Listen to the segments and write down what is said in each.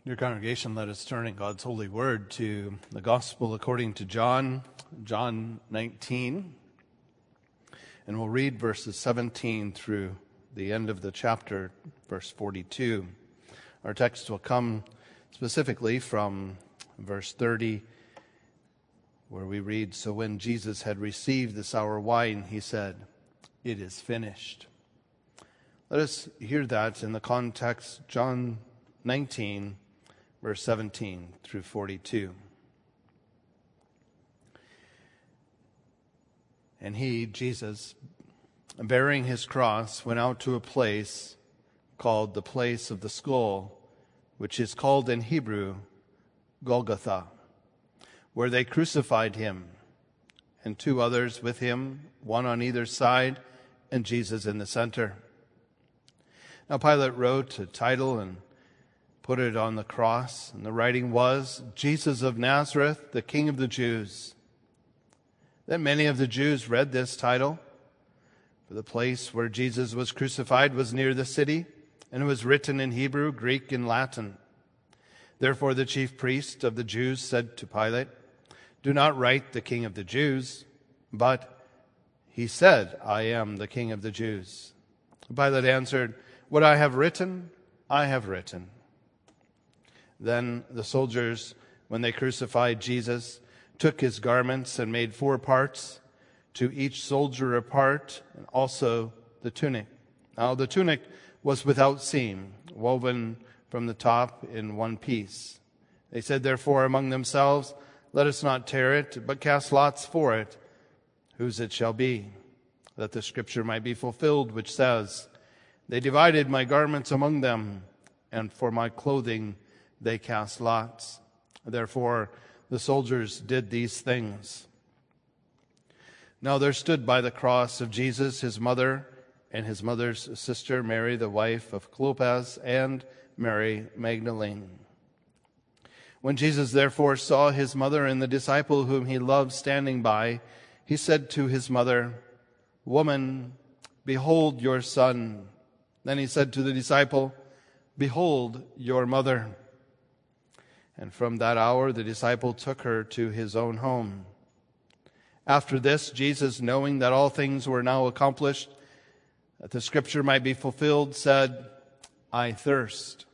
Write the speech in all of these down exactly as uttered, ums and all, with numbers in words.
Dear congregation, let us turn in God's holy word to the Gospel according to John, John nineteen. And we'll read verses seventeen through the end of the chapter, verse forty-two. Our text will come specifically from verse thirty, where we read, "So when Jesus had received the sour wine, he said, 'It is finished.'" Let us hear that in the context, John nineteen, verse seventeen through forty-two. "And he, Jesus, bearing his cross, went out to a place called the place of the skull, which is called in Hebrew Golgotha, where they crucified him, and two others with him, one on either side, and Jesus in the center. Now Pilate wrote a title and put it on the cross, and the writing was, 'Jesus of Nazareth, the King of the Jews.' Then many of the Jews read this title, for the place where Jesus was crucified was near the city, and it was written in Hebrew, Greek, and Latin. Therefore the chief priest of the Jews said to Pilate, 'Do not write the King of the Jews,' but he said, 'I am the King of the Jews.' Pilate answered, 'What I have written, I have written.' Then the soldiers, when they crucified Jesus, took his garments and made four parts, to each soldier a part, and also the tunic. Now the tunic was without seam, woven from the top in one piece. They said therefore among themselves, 'Let us not tear it, but cast lots for it, whose it shall be, that the scripture might be fulfilled, which says, They divided my garments among them, and for my clothing they cast lots.' Therefore the soldiers did these things. Now there stood by the cross of Jesus his mother and his mother's sister, Mary, the wife of Clopas, and Mary Magdalene. When Jesus therefore saw his mother and the disciple whom he loved standing by, he said to his mother, 'Woman, behold your son.' Then he said to the disciple, 'Behold your mother.' And from that hour the disciple took her to his own home. After this, Jesus, knowing that all things were now accomplished, that the scripture might be fulfilled, said, 'I thirst.'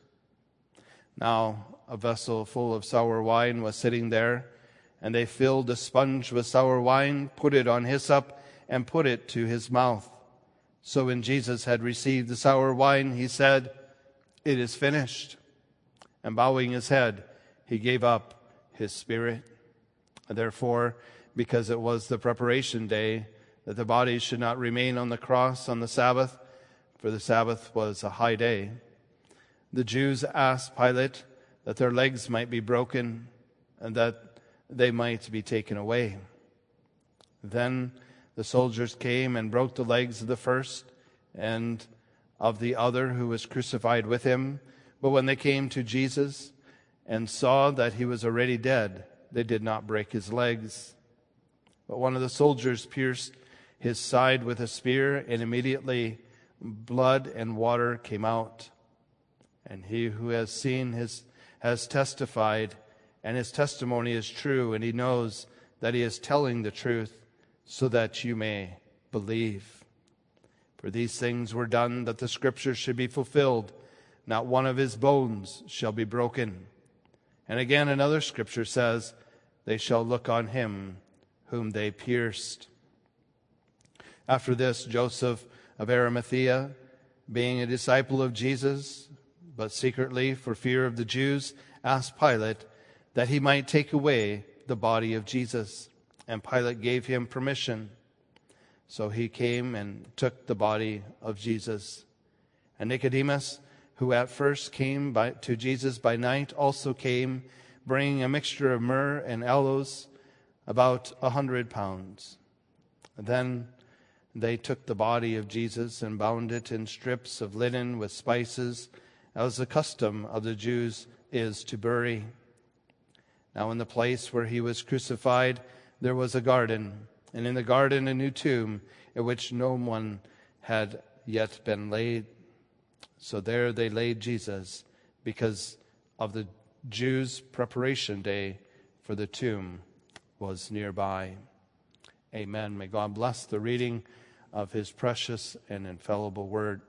Now a vessel full of sour wine was sitting there, and they filled a sponge with sour wine, put it on hyssop, and put it to his mouth. So when Jesus had received the sour wine, he said, 'It is finished.' And bowing his head, he gave up his spirit. Therefore, because it was the preparation day, that the body should not remain on the cross on the Sabbath, for the Sabbath was a high day, the Jews asked Pilate that their legs might be broken and that they might be taken away. Then the soldiers came and broke the legs of the first and of the other who was crucified with him. But when they came to Jesus and saw that he was already dead, they did not break his legs. But one of the soldiers pierced his side with a spear, and immediately blood and water came out. And he who has seen his has testified, and his testimony is true, and he knows that he is telling the truth, so that you may believe. For these things were done that the scripture should be fulfilled. Not one of his bones shall be broken. And again another scripture says, They shall look on him whom they pierced. After this, Joseph of Arimathea, being a disciple of Jesus, but secretly for fear of the Jews, asked Pilate that he might take away the body of Jesus. And Pilate gave him permission. So he came and took the body of Jesus. And Nicodemus, who at first came by, to Jesus by night, also came, bringing a mixture of myrrh and aloes, about a hundred pounds. Then they took the body of Jesus and bound it in strips of linen with spices, as the custom of the Jews is to bury. Now in the place where he was crucified, there was a garden, and in the garden a new tomb, in which no one had yet been laid. So there they laid Jesus, because of the Jews' preparation day for the tomb was nearby. Amen. May God bless the reading of His precious and infallible word.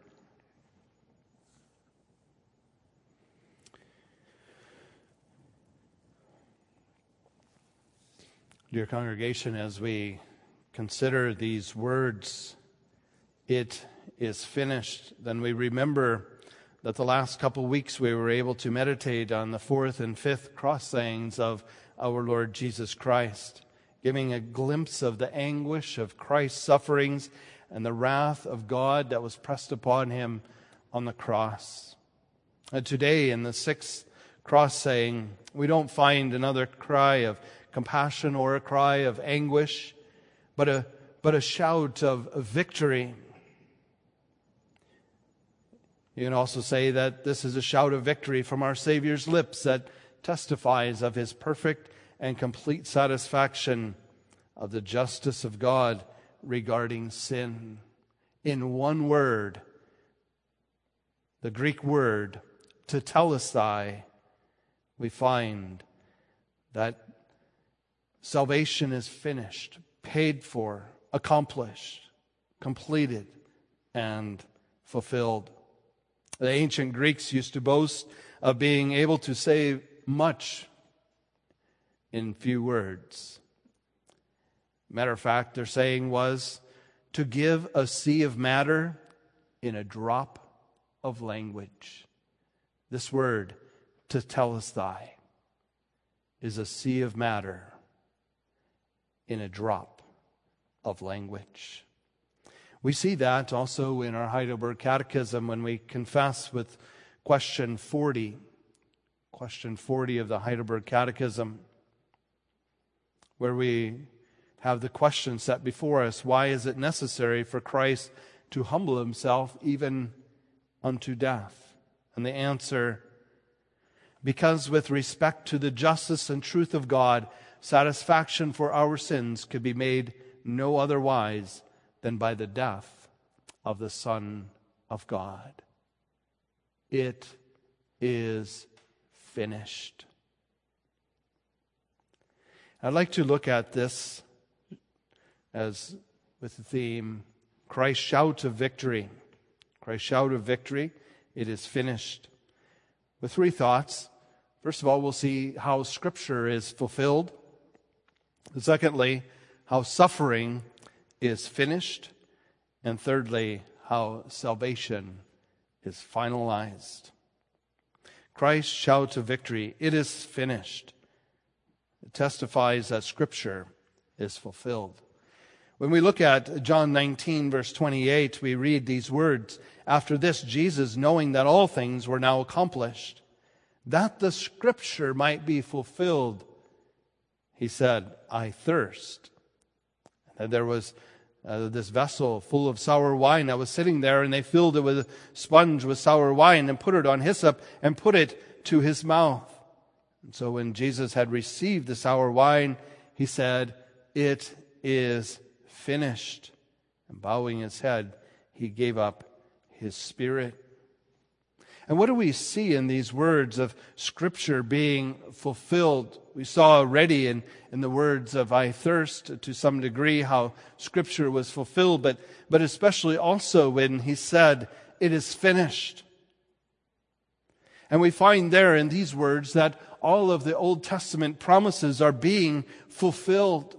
Dear congregation, as we consider these words, "It is finished," then we remember that the last couple weeks we were able to meditate on the fourth and fifth cross sayings of our Lord Jesus Christ, giving a glimpse of the anguish of Christ's sufferings and the wrath of God that was pressed upon Him on the cross. And today, in the sixth cross saying, we don't find another cry of compassion or a cry of anguish, but a, but a shout of, of victory. You can also say that this is a shout of victory from our Savior's lips that testifies of His perfect and complete satisfaction of the justice of God regarding sin. In one word, the Greek word, tetelestai, we find that salvation is finished, paid for, accomplished, completed, and fulfilled. The ancient Greeks used to boast of being able to say much in few words. Matter of fact, their saying was to give a sea of matter in a drop of language. This word, tetelestai, is a sea of matter in a drop of language. We see that also in our Heidelberg Catechism when we confess with question forty. Question forty of the Heidelberg Catechism, where we have the question set before us: why is it necessary for Christ to humble Himself even unto death? And the answer: because with respect to the justice and truth of God, satisfaction for our sins could be made no otherwise than by the death of the Son of God. It is finished. I'd like to look at this as with the theme, Christ's shout of victory. Christ's shout of victory. It is finished. With three thoughts. First of all, we'll see how Scripture is fulfilled. Secondly, how suffering is finished. And thirdly, how salvation is finalized. Christ's shout of victory. It is finished. It testifies that Scripture is fulfilled. When we look at John nineteen, verse twenty-eight, we read these words: "After this, Jesus, knowing that all things were now accomplished, that the Scripture might be fulfilled, He said, I thirst." And there was uh, this vessel full of sour wine that was sitting there, and they filled it with a sponge with sour wine and put it on hyssop and put it to His mouth. And so when Jesus had received the sour wine, He said, "It is finished." And bowing His head, He gave up His spirit. And what do we see in these words of Scripture being fulfilled? We saw already in, in the words of "I thirst" to some degree how Scripture was fulfilled, but, but especially also when He said, "It is finished." And we find there in these words that all of the Old Testament promises are being fulfilled.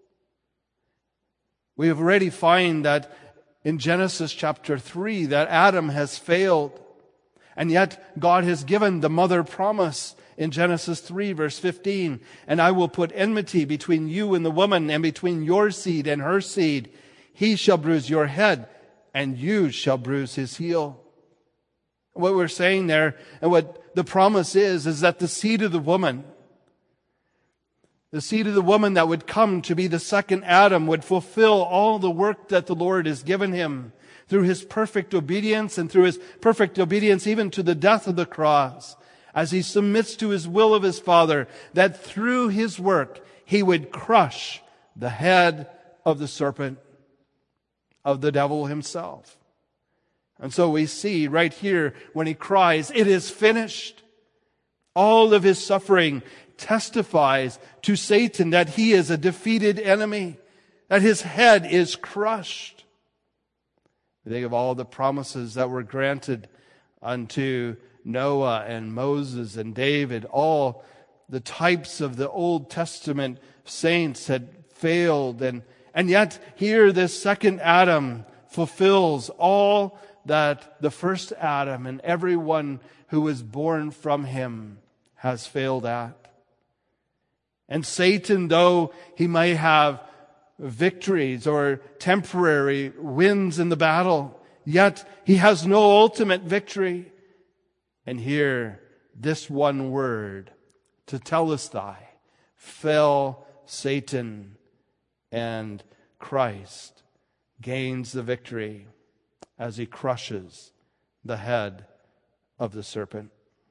We have already find that in Genesis chapter three that Adam has failed. And yet God has given the mother promise in Genesis three, verse fifteen. "And I will put enmity between you and the woman, and between your seed and her seed. He shall bruise your head, and you shall bruise his heel." What we're saying there, and what the promise is, is that the seed of the woman, the seed of the woman that would come to be the second Adam, would fulfill all the work that the Lord has given him through His perfect obedience, and through His perfect obedience even to the death of the cross, as He submits to His will of His Father, that through His work He would crush the head of the serpent, of the devil himself. And so we see right here when He cries, "It is finished," All of his suffering testifies to Satan that he is a defeated enemy, that his head is crushed. We think of all the promises that were granted unto Noah and Moses and David. All the types of the Old Testament saints had failed, and, and yet here this second Adam fulfills all that the first Adam and everyone who was born from him has failed at. And Satan, though he may have victories or temporary wins in the battle, yet he has no ultimate victory. And here, this one word, tetelestai, fell Satan, and Christ gains the victory as he crushes the head of the serpent.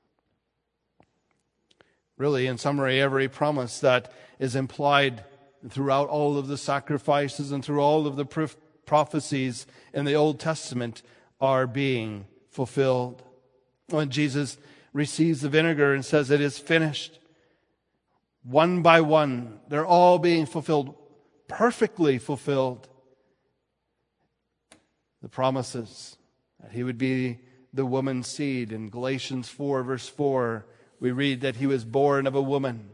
Really, in summary, every promise that is implied throughout all of the sacrifices and through all of the prophecies in the Old Testament are being fulfilled. When Jesus receives the vinegar and says, "It is finished," one by one, they're all being fulfilled, perfectly fulfilled. The promises that he would be the woman's seed. In Galatians four, verse four, we read that he was born of a woman.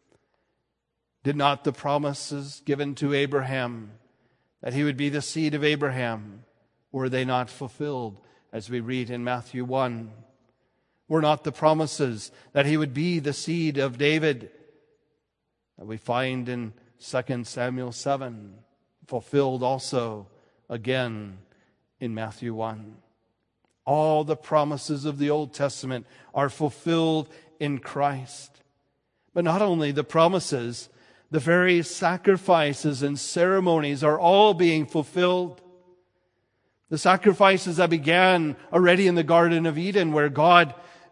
Did not the promises given to Abraham that he would be the seed of Abraham, were they not fulfilled, as we read in Matthew one? Were not the promises that he would be the seed of David, that we find in Second Samuel seven, fulfilled also again in Matthew one? All the promises of the Old Testament are fulfilled in Christ. But not only the promises, the very sacrifices and ceremonies are all being fulfilled. The sacrifices that began already in the Garden of Eden, where God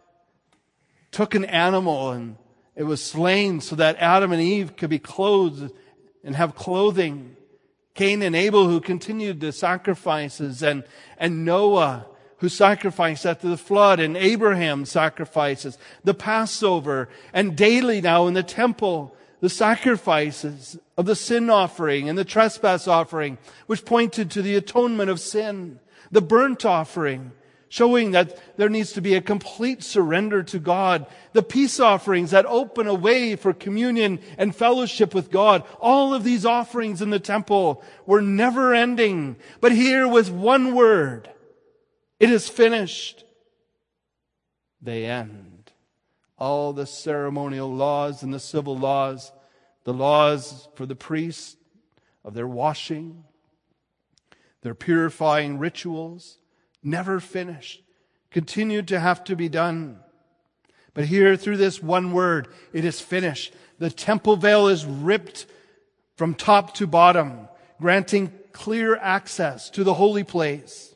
took an animal and it was slain so that Adam and Eve could be clothed and have clothing. Cain and Abel, who continued the sacrifices, and, and Noah, who sacrificed after the flood, and Abraham sacrifices, the Passover, and daily now in the temple, the sacrifices of the sin offering and the trespass offering, which pointed to the atonement of sin, the burnt offering, showing that there needs to be a complete surrender to God, the peace offerings that open a way for communion and fellowship with God. All of these offerings in the temple were never ending. But here was one word: it is finished. They end. All the ceremonial laws and the civil laws, the laws for the priests of their washing, their purifying rituals, never finished, continued to have to be done. But here, through this one word, it is finished. The temple veil is ripped from top to bottom, granting clear access to the holy place,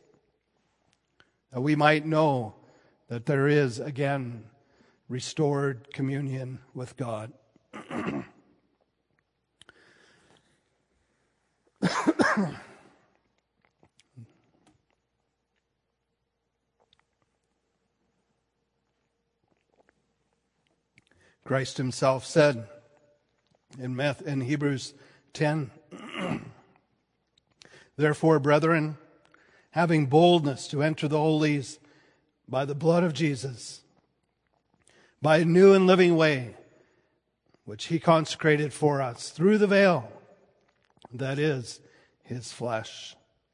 that we might know that there is, again, restored communion with God. Christ himself said in, Math, in Hebrews ten, "Therefore, brethren, having boldness to enter the holies by the blood of Jesus, by a new and living way, which he consecrated for us through the veil, that is, his flesh."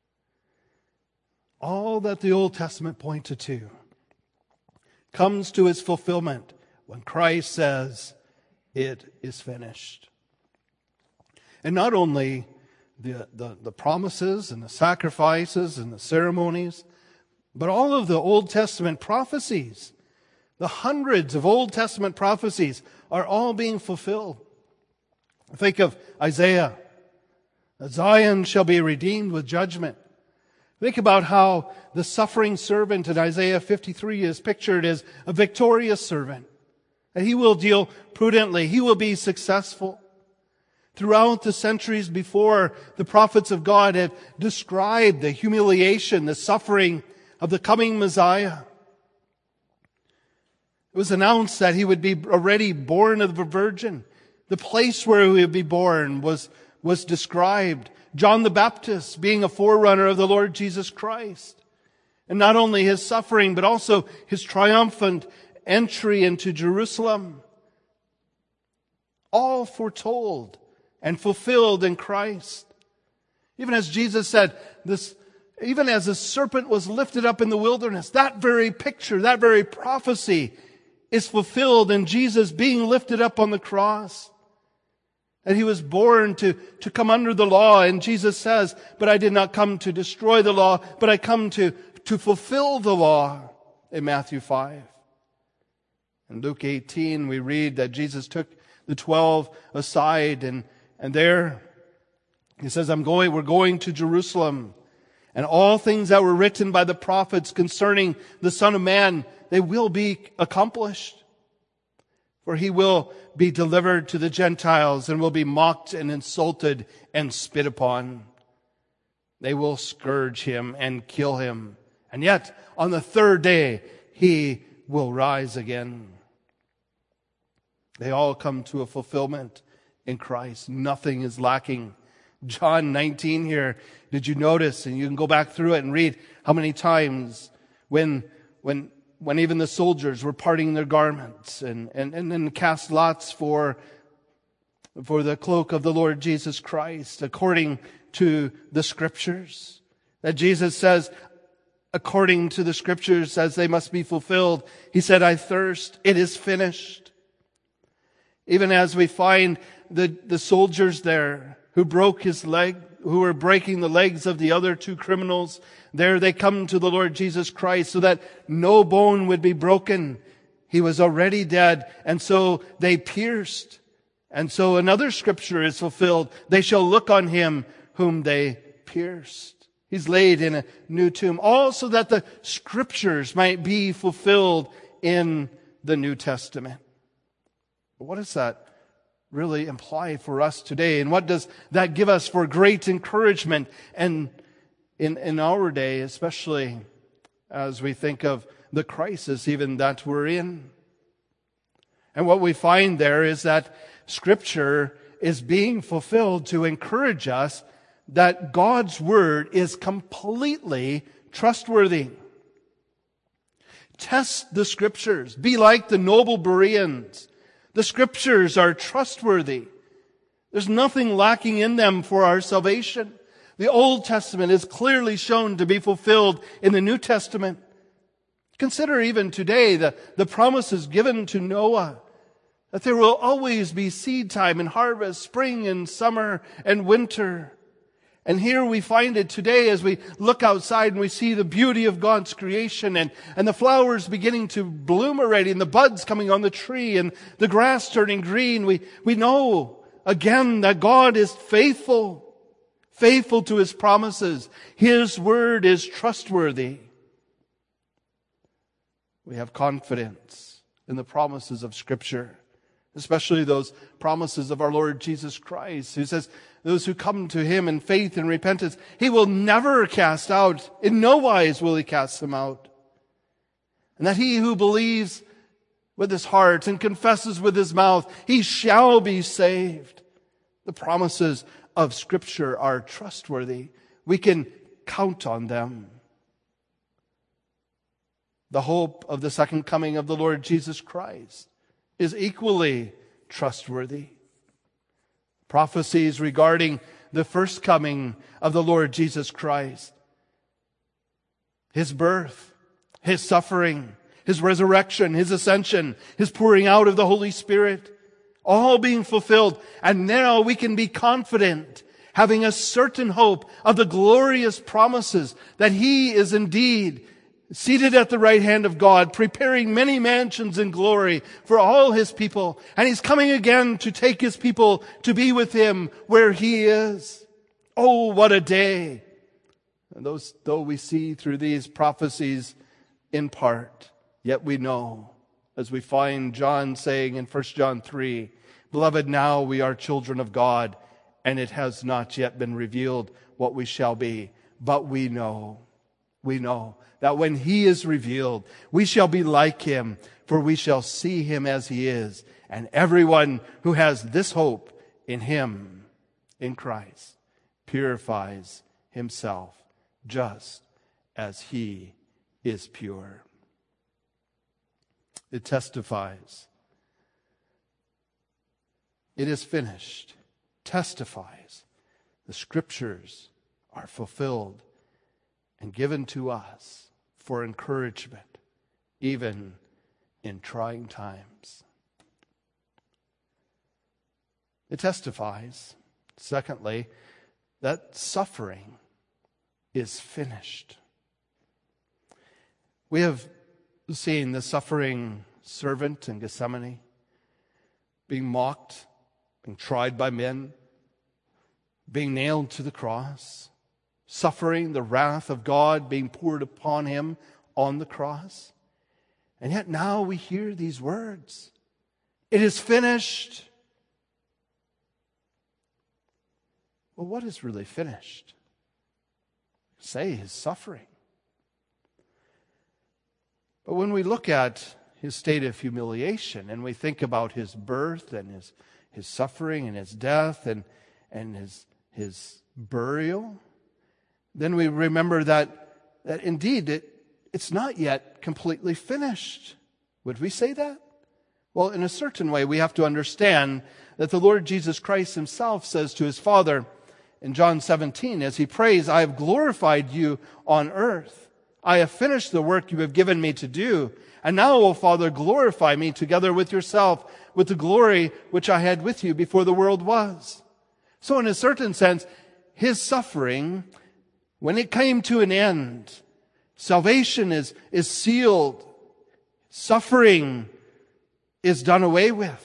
All that the Old Testament pointed to comes to its fulfillment when Christ says, "It is finished." And not only the, the, the promises and the sacrifices and the ceremonies, but all of the Old Testament prophecies, the hundreds of Old Testament prophecies, are all being fulfilled. Think of Isaiah. Zion shall be redeemed with judgment. Think about how the suffering servant in Isaiah fifty-three is pictured as a victorious servant. And he will deal prudently. He will be successful. Throughout the centuries before, the prophets of God have described the humiliation, the suffering of the coming Messiah. It was announced that he would be already born of a virgin. The place where he would be born was, was described. John the Baptist being a forerunner of the Lord Jesus Christ. And not only his suffering, but also his triumphant entry into Jerusalem. All foretold and fulfilled in Christ. Even as Jesus said, this, even as the serpent was lifted up in the wilderness, that very picture, that very prophecy is fulfilled in Jesus being lifted up on the cross. And he was born to, to come under the law. And Jesus says, but I did not come to destroy the law, but I come to, to fulfill the law in Matthew five. In Luke eighteen, we read that Jesus took the twelve aside and, and there he says, I'm going, we're going to Jerusalem. And all things that were written by the prophets concerning the Son of Man, they will be accomplished. For he will be delivered to the Gentiles and will be mocked and insulted and spit upon. They will scourge him and kill him. And yet, on the third day, he will rise again. They all come to a fulfillment in Christ. Nothing is lacking. John nineteen here, did you notice? And you can go back through it and read how many times when, when, when even the soldiers were parting their garments and, and, and then cast lots for, for the cloak of the Lord Jesus Christ, according to the Scriptures. That Jesus says, according to the Scriptures, as they must be fulfilled, he said, I thirst, it is finished. Even as we find the, the soldiers there who broke his leg, who were breaking the legs of the other two criminals, there they come to the Lord Jesus Christ so that no bone would be broken. He was already dead, and so they pierced. And so another scripture is fulfilled. They shall look on him whom they pierced. He's laid in a new tomb, all so that the scriptures might be fulfilled in the New Testament. What does that really imply for us today? And what does that give us for great encouragement? And in, in our day, especially as we think of the crisis even that we're in. And what we find there is that Scripture is being fulfilled to encourage us that God's Word is completely trustworthy. Test the Scriptures. Be like the noble Bereans. The Scriptures are trustworthy. There's nothing lacking in them for our salvation. The Old Testament is clearly shown to be fulfilled in the New Testament. Consider even today the, the promises given to Noah, that there will always be seed time and harvest, spring and summer and winter. And here we find it today as we look outside and we see the beauty of God's creation and, and the flowers beginning to bloom already and the buds coming on the tree and the grass turning green. We, we know again that God is faithful, faithful to His promises. His word is trustworthy. We have confidence in the promises of Scripture, especially those promises of our Lord Jesus Christ, who says, those who come to Him in faith and repentance, He will never cast out. In no wise will He cast them out. And that he who believes with his heart and confesses with his mouth, he shall be saved. The promises of Scripture are trustworthy. We can count on them. The hope of the second coming of the Lord Jesus Christ is equally trustworthy. Prophecies regarding the first coming of the Lord Jesus Christ, His birth, His suffering, His resurrection, His ascension, His pouring out of the Holy Spirit, all being fulfilled. And now we can be confident, having a certain hope of the glorious promises that He is indeed seated at the right hand of God, preparing many mansions in glory for all His people. And He's coming again to take His people to be with Him where He is. Oh, what a day. And those, though we see through these prophecies in part, yet we know, as we find John saying in First John three, Beloved, now we are children of God, and it has not yet been revealed what we shall be. But we know, we know that when he is revealed, we shall be like him, for we shall see him as he is. And everyone who has this hope in him, in Christ, purifies himself just as he is pure. It testifies. It is finished. Testifies. The scriptures are fulfilled and given to us for encouragement, even in trying times. It testifies, secondly, that suffering is finished. We have seen the suffering servant in Gethsemane being mocked, being tried by men, being nailed to the cross, suffering the wrath of God being poured upon him on the cross. And yet now we hear these words. It is finished. Well, what is really finished? Say his suffering. But when we look at his state of humiliation and we think about his birth and his, his suffering and his death and, and his, his burial, then we remember that, that indeed it, it's not yet completely finished. Would we say that? Well, in a certain way, we have to understand that the Lord Jesus Christ himself says to his Father in John seventeen, as he prays, I have glorified you on earth. I have finished the work you have given me to do. And now, O Father, glorify me together with yourself, with the glory which I had with you before the world was. So in a certain sense, his suffering, when it came to an end, salvation is, is sealed. Suffering is done away with.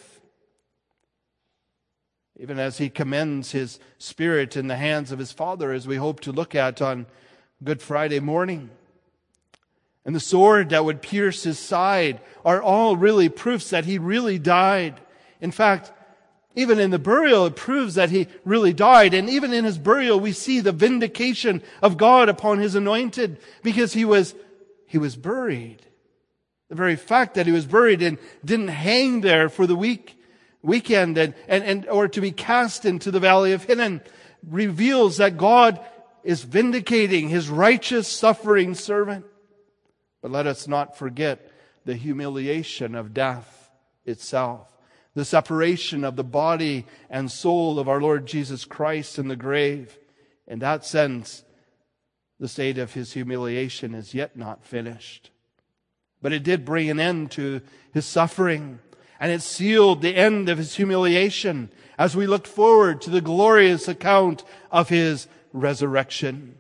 Even as he commends his spirit in the hands of his Father, as we hope to look at on Good Friday morning. And the sword that would pierce his side are all really proofs that he really died. In fact, even in the burial, it proves that he really died. And even in his burial, we see the vindication of God upon his anointed, because he was, he was buried. The very fact that he was buried and didn't hang there for the week, weekend and, and, and, or to be cast into the valley of Hinnom reveals that God is vindicating his righteous suffering servant. But let us not forget the humiliation of death itself. The separation of the body and soul of our Lord Jesus Christ in the grave. In that sense, the state of his humiliation is yet not finished. But it did bring an end to his suffering. And it sealed the end of his humiliation as we looked forward to the glorious account of his resurrection.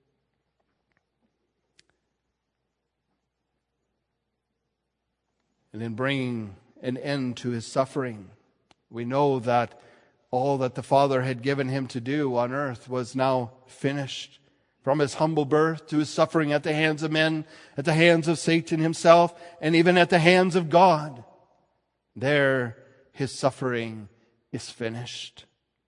And in bringing an end to his suffering, we know that all that the Father had given him to do on earth was now finished. From his humble birth to his suffering at the hands of men, at the hands of Satan himself, and even at the hands of God. There, his suffering is finished.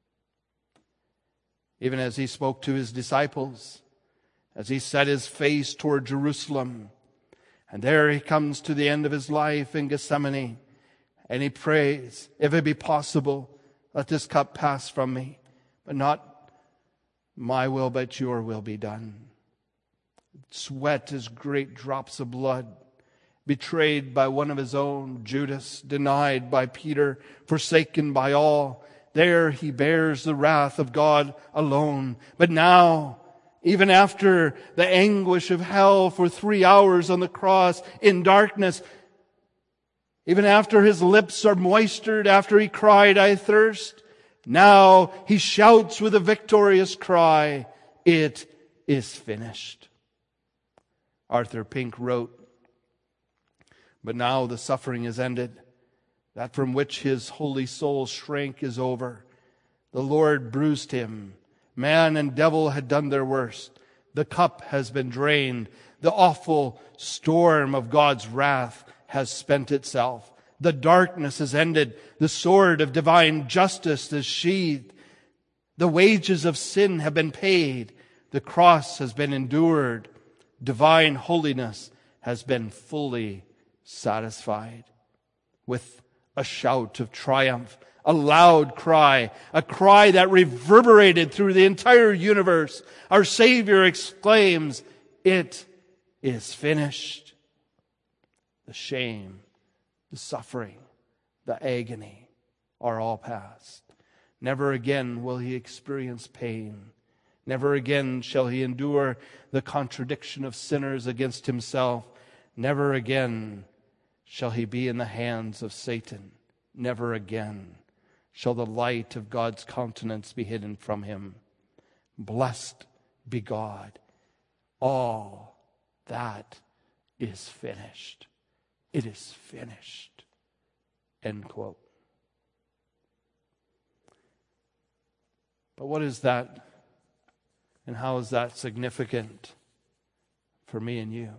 Even as he spoke to his disciples, as he set his face toward Jerusalem, and there he comes to the end of his life in Gethsemane, and he prays, if it be possible, let this cup pass from me, but not my will, but your will be done. Sweat as great drops of blood. Betrayed by one of his own, Judas, denied by Peter, forsaken by all. There he bears the wrath of God alone. But now, even after the anguish of hell for three hours on the cross in darkness, even after his lips are moistened, after he cried, I thirst, now he shouts with a victorious cry, it is finished. Arthur Pink wrote, but now the suffering is ended. That from which his holy soul shrank is over. The Lord bruised him. Man and devil had done their worst. The cup has been drained. The awful storm of God's wrath has spent itself. The darkness is ended. The sword of divine justice is sheathed. The wages of sin have been paid. The cross has been endured. divine holiness has been fully satisfied. With a shout of triumph, a loud cry, a cry that reverberated through the entire universe, our Savior exclaims, "It is finished." The shame, the suffering, the agony are all past. Never again will he experience pain. Never again shall he endure the contradiction of sinners against himself. Never again shall he be in the hands of Satan. Never again shall the light of God's countenance be hidden from him. Blessed be God. All that is finished. It is finished. End quote. But what is that, and how is that significant for me and you?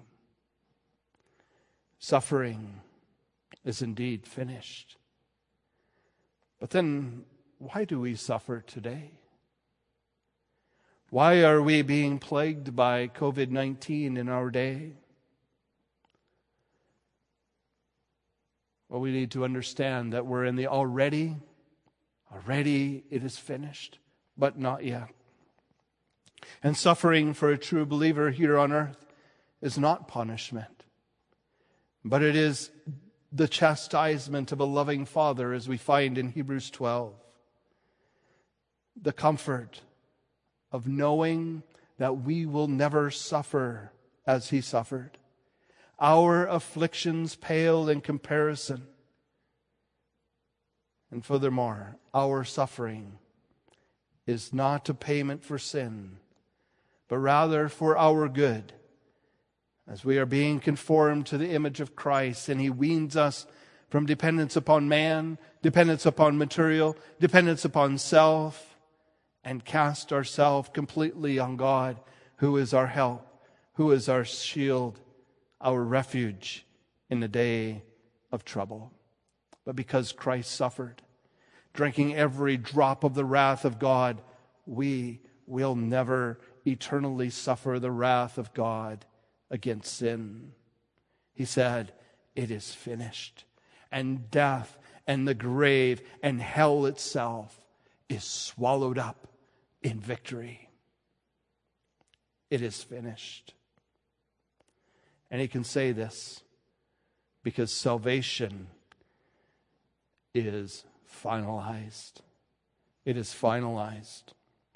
Suffering is indeed finished. But then, why do we suffer today? Why are we being plagued by covid nineteen in our day? Well, we need to understand that we're in the already, already it is finished, but not yet. And suffering for a true believer here on earth is not punishment, but it is the chastisement of a loving Father, as we find in Hebrews twelve. The comfort of knowing that we will never suffer as he suffered. Our afflictions pale in comparison. And furthermore, our suffering is not a payment for sin, but rather for our good, as we are being conformed to the image of Christ, and he weans us from dependence upon man, dependence upon material, dependence upon self, and cast ourselves completely on God, who is our help, who is our shield, our refuge in the day of trouble. But because Christ suffered, drinking every drop of the wrath of God, we will never eternally suffer the wrath of God against sin. He said, "It is finished." And death and the grave and hell itself is swallowed up in victory. It is finished. And he can say this because salvation is finalized. It is finalized.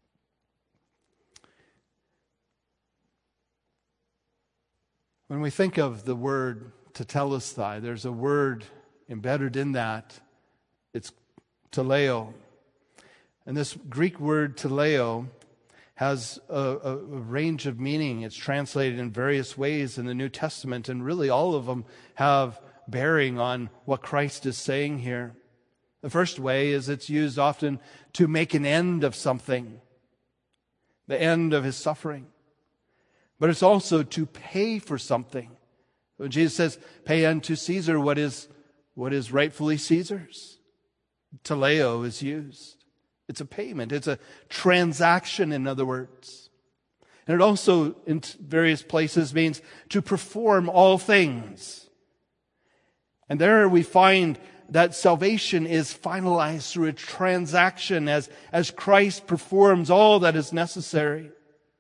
When we think of the word tetelestai, there's a word embedded in that. It's teleo. And this Greek word teleo has a, a, a range of meaning. It's translated in various ways in the New Testament, and really all of them have bearing on what Christ is saying here. The first way is it's used often to make an end of something, the end of his suffering. But it's also to pay for something. When Jesus says, "Pay unto Caesar what is what is rightfully Caesar's," teleo is used. It's a payment. It's a transaction, in other words. And it also, in various places, means to perform all things. And there we find that salvation is finalized through a transaction as, as Christ performs all that is necessary.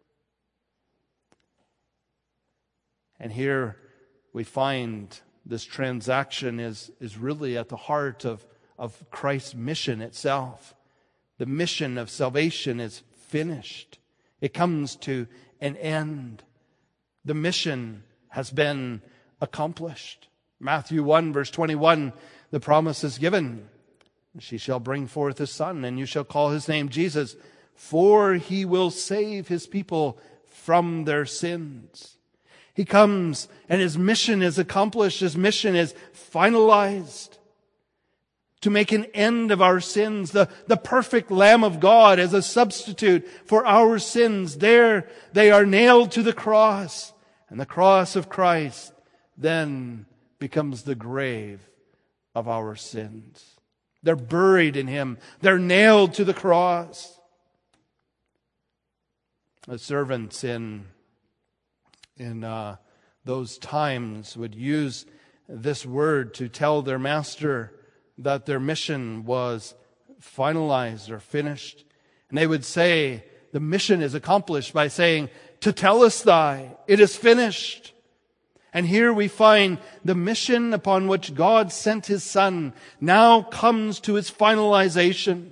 And here we find this transaction is, is really at the heart of, of Christ's mission itself. The mission of salvation is finished. It comes to an end. The mission has been accomplished. Matthew one, verse twenty-one, the promise is given. "She shall bring forth a son, and you shall call his name Jesus, for he will save his people from their sins." He comes and his mission is accomplished. His mission is finalized. To make an end of our sins. The, the perfect Lamb of God as a substitute for our sins. There they are nailed to the cross. And the cross of Christ then becomes the grave of our sins. They're buried in him. They're nailed to the cross. The servants in in uh, those times would use this word to tell their master that their mission was finalized or finished. And they would say, the mission is accomplished by saying, Tetelestai, it is finished. And here we find the mission upon which God sent His Son now comes to its finalization.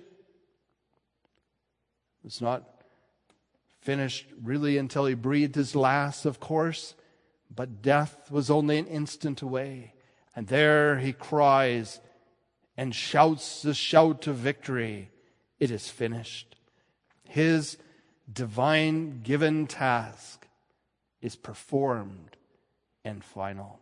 It's not finished really until He breathed His last, of course, but death was only an instant away. And there He cries and shouts the shout of victory. It is finished. His divine given task is performed and final.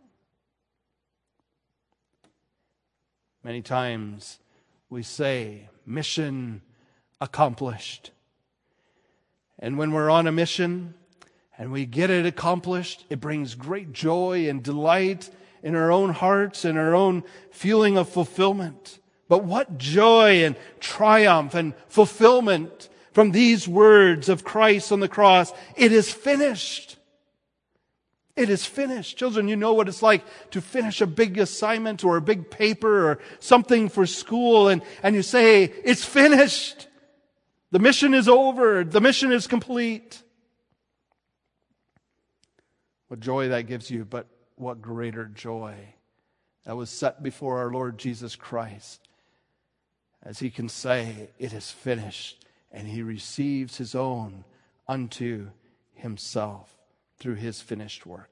Many times we say, mission accomplished. And when we're on a mission and we get it accomplished, it brings great joy and delight in our own hearts and our own feeling of fulfillment. But what joy and triumph and fulfillment from these words of Christ on the cross. It is finished. It is finished. Children, you know what it's like to finish a big assignment or a big paper or something for school, and, and you say, it's finished. The mission is over. The mission is complete. What joy that gives you, but what greater joy that was set before our Lord Jesus Christ as He can say, it is finished, and He receives His own unto Himself through His finished work.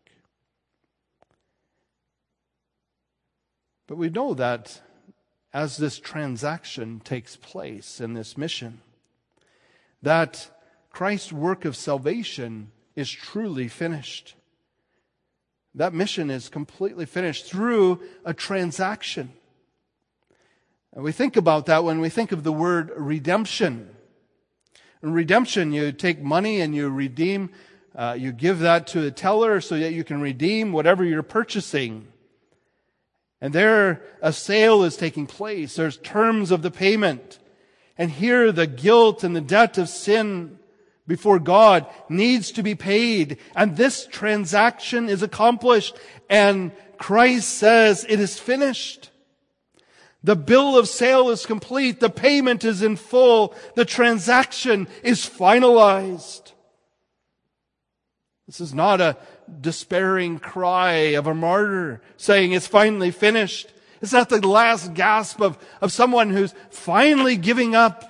But we know that as this transaction takes place in this mission, that Christ's work of salvation is truly finished. That mission is completely finished through a transaction. And we think about that when we think of the word redemption. In redemption, you take money and you redeem, uh, you give that to a teller so that you can redeem whatever you're purchasing. And there a sale is taking place. There's terms of the payment. And here the guilt and the debt of sin before God needs to be paid. And this transaction is accomplished. And Christ says it is finished. The bill of sale is complete. The payment is in full. The transaction is finalized. This is not a despairing cry of a martyr saying it's finally finished. It's not the last gasp of, of someone who's finally giving up.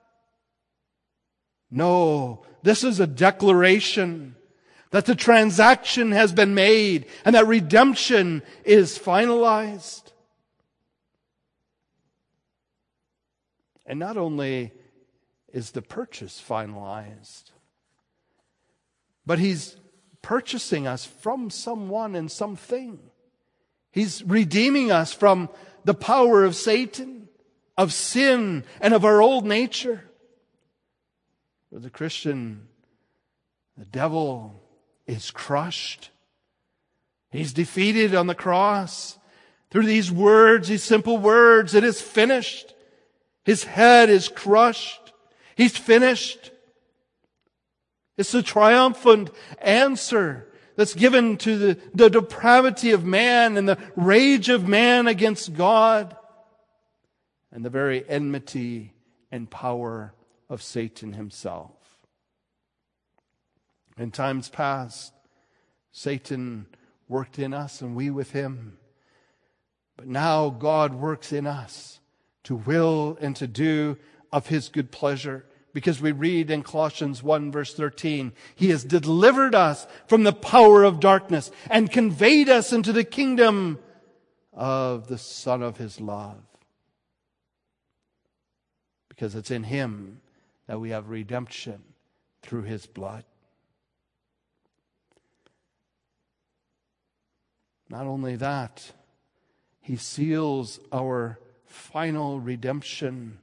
No, this is a declaration that the transaction has been made and that redemption is finalized. And not only is the purchase finalized, but He's purchasing us from someone and something. He's redeeming us from the power of Satan, of sin, and of our old nature. For the Christian, the devil is crushed. He's defeated on the cross. Through these words, these simple words, it is finished. His head is crushed. He's finished. It's a triumphant answer that's given to the, the depravity of man and the rage of man against God and the very enmity and power of Satan himself. In times past, Satan worked in us and we with him. But now God works in us to will and to do of His good pleasure. Because we read in Colossians one verse thirteen, He has delivered us from the power of darkness and conveyed us into the kingdom of the Son of His love. Because it's in Him that we have redemption through His blood. Not only that, He seals our final redemption,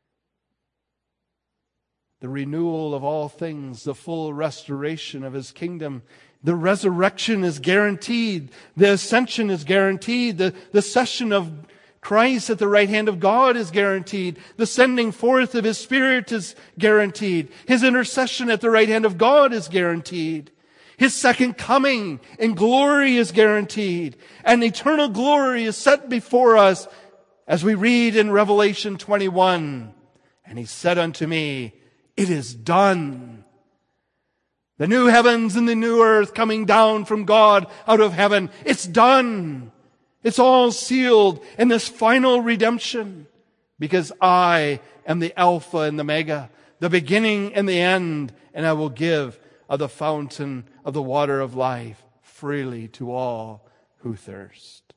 the renewal of all things, the full restoration of His kingdom. The resurrection is guaranteed. The ascension is guaranteed. The, the session of Christ at the right hand of God is guaranteed. The sending forth of His Spirit is guaranteed. His intercession at the right hand of God is guaranteed. His second coming in glory is guaranteed. And eternal glory is set before us as we read in Revelation twenty-one. And He said unto me, it is done. The new heavens and the new earth coming down from God out of heaven. It's done. It's all sealed in this final redemption. Because I am the Alpha and the Omega, the beginning and the end. And I will give of the fountain of the water of life freely to all who thirst.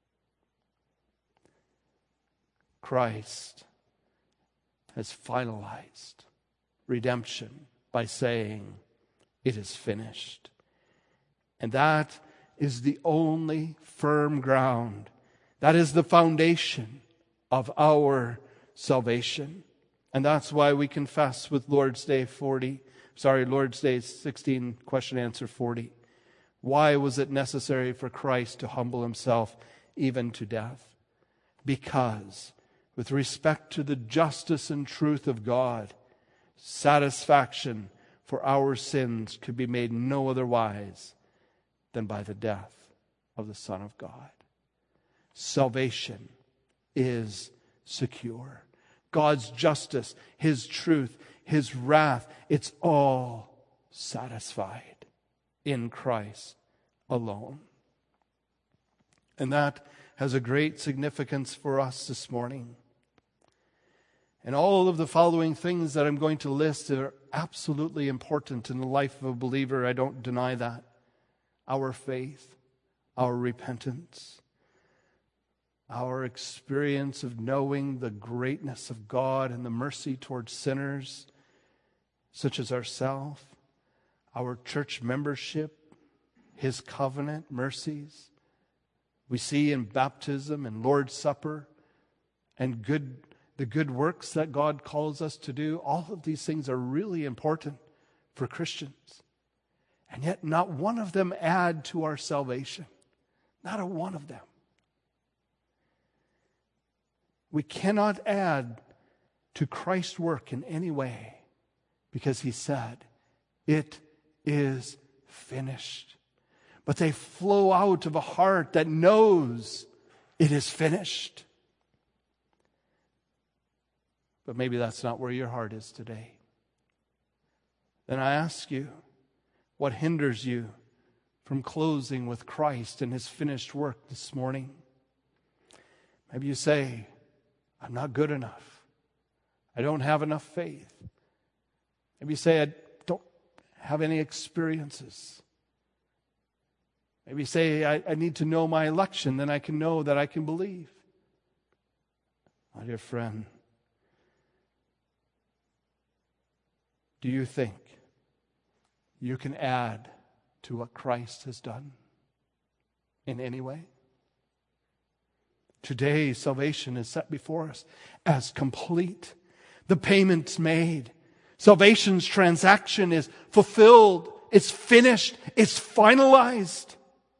Christ has finalized redemption by saying, it is finished. And that is the only firm ground. That is the foundation of our salvation. And that's why we confess with Lord's Day forty, sorry, Lord's Day sixteen, question answer forty. Why was it necessary for Christ to humble Himself even to death? Because with respect to the justice and truth of God, satisfaction for our sins could be made no otherwise than by the death of the Son of God. Salvation is secure. God's justice, His truth, His wrath, it's all satisfied in Christ alone. And that has a great significance for us this morning. And all of the following things that I'm going to list are absolutely important in the life of a believer. I don't deny that. Our faith, our repentance, our experience of knowing the greatness of God and the mercy towards sinners, such as ourselves, our church membership, His covenant mercies. We see in baptism and Lord's Supper and good the good works that God calls us to do. All of these things are really important for Christians. And yet not one of them add to our salvation. Not a one of them. We cannot add to Christ's work in any way because He said, it is finished. But they flow out of a heart that knows it is finished. But maybe that's not where your heart is today. Then I ask you, what hinders you from closing with Christ and His finished work this morning? Maybe you say, I'm not good enough. I don't have enough faith. Maybe you say, I don't have any experiences. Maybe you say, I, I need to know my election, then I can know that I can believe. My dear friend, do you think you can add to what Christ has done in any way? Today, salvation is set before us as complete. The payment's made. Salvation's transaction is fulfilled. It's finished. It's finalized.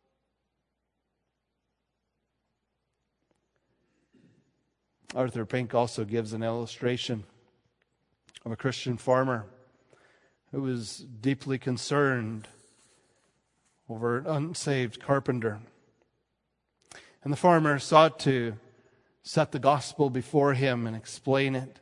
Arthur Pink also gives an illustration of a Christian farmer who was deeply concerned over an unsaved carpenter. And the farmer sought to set the gospel before him and explain it.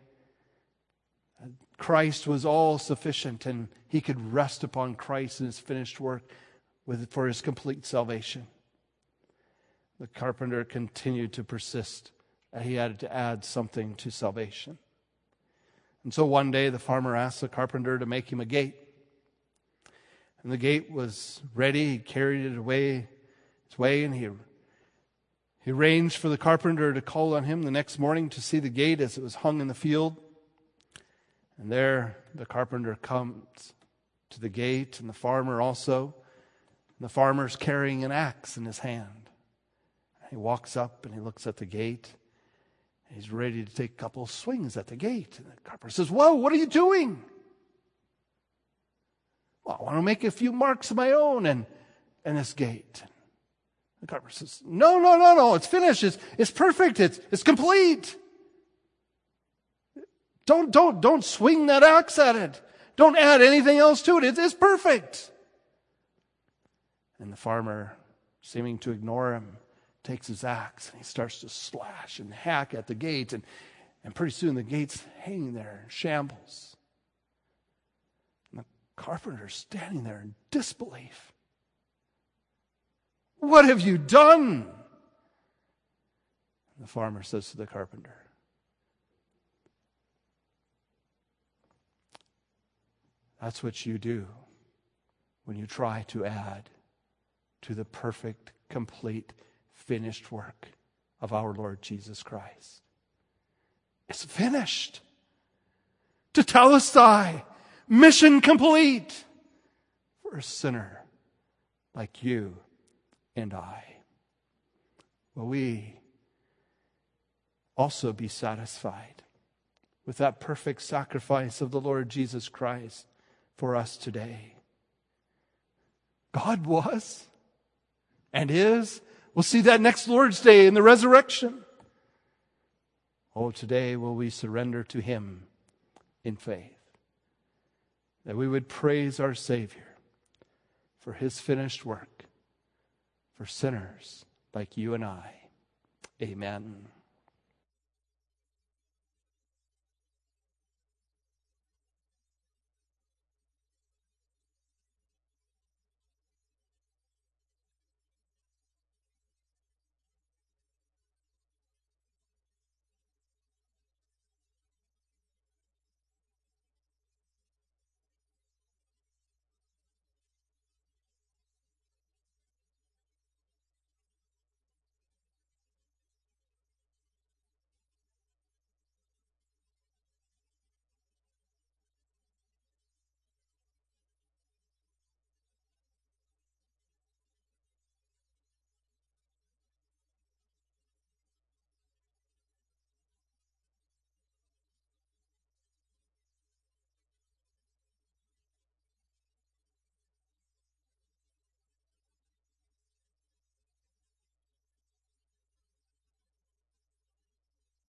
Christ was all sufficient, and he could rest upon Christ and His finished work with, for his complete salvation. The carpenter continued to persist that he had to add something to salvation. And so one day the farmer asked the carpenter to make him a gate. And the gate was ready. He carried it away, its way, and he, he arranged for the carpenter to call on him the next morning to see the gate as it was hung in the field. And there the carpenter comes to the gate, and the farmer also. And the farmer's carrying an axe in his hand. And he walks up and he looks at the gate. He's ready to take a couple of swings at the gate. And the carpenter says, "Whoa, what are you doing?" "Well, I want to make a few marks of my own and, and this gate." And the carpenter says, No, no, no, no, it's finished. It's, it's perfect. It's, it's complete. Don't, don't, don't swing that axe at it. Don't add anything else to it. It is perfect. And the farmer, seeming to ignore him, takes his axe and he starts to slash and hack at the gate. And, and pretty soon the gate's hanging there in shambles. And the carpenter's standing there in disbelief. What have you done? And the farmer says to the carpenter, that's what you do when you try to add to the perfect, complete, finished work of our Lord Jesus Christ. It's finished. Tetelestai, mission complete for a sinner like you and I. Will we also be satisfied with that perfect sacrifice of the Lord Jesus Christ for us today? God was and is. We'll see that next Lord's Day in the resurrection. Oh, today will we surrender to Him in faith, that we would praise our Savior for His finished work for sinners like you and I. Amen.